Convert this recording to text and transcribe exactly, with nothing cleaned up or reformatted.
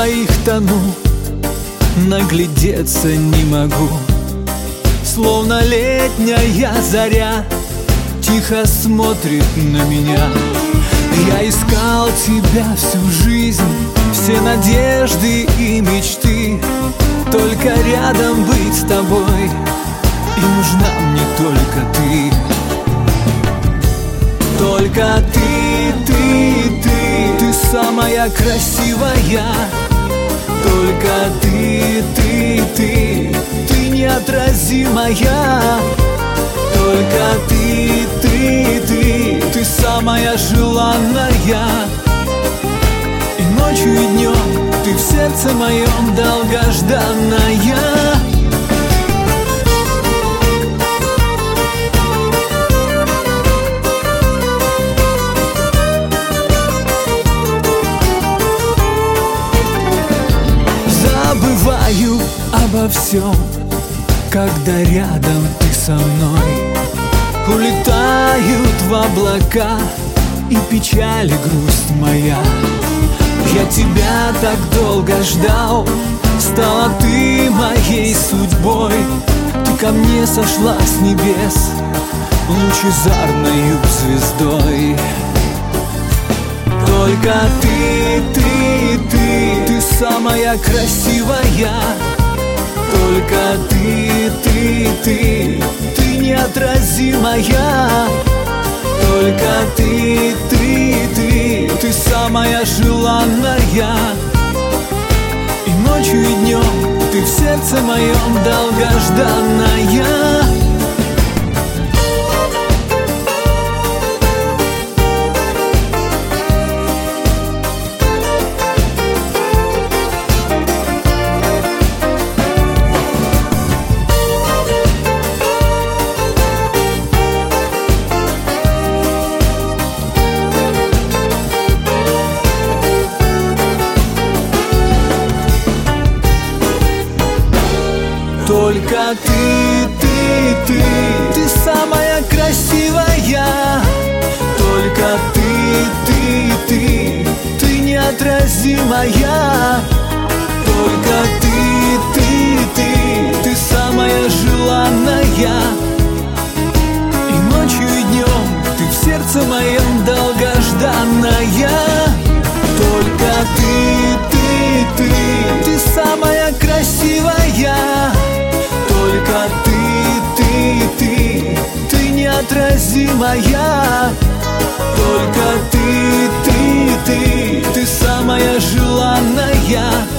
твоих тону, наглядеться не могу. Словно летняя заря тихо смотрит на меня. Я искал тебя всю жизнь, все надежды и мечты, только рядом быть с тобой, и нужна мне только ты. Только ты, ты, ты, ты самая красивая. Только ты, ты, ты, ты неотразимая. Только ты, ты, ты, ты самая желанная. И ночью, и днем ты в сердце моем долгожданная. Забываю обо всем, когда рядом ты со мной. Улетают в облака и печаль, и грусть моя. Я тебя так долго ждал, стала ты моей судьбой. Ты ко мне сошла с небес лучезарною звездой. Только ты, ты, ты, ты самая красивая. Только ты, ты, ты, ты неотразимая. Только ты, ты, ты, ты самая желанная. И ночью, и днем ты в сердце моем долгожданная. Только ты, ты, ты, ты самая красивая. Только ты, ты, ты, ты неотразимая. Только ты, ты, ты, ты самая желанная. И ночью, и днем ты в сердце моем долгожданная. Только ты, ты, ты, ты самая красивая. Только ты, ты, ты, ты неотразимая. Только ты, ты, ты, ты самая желанная.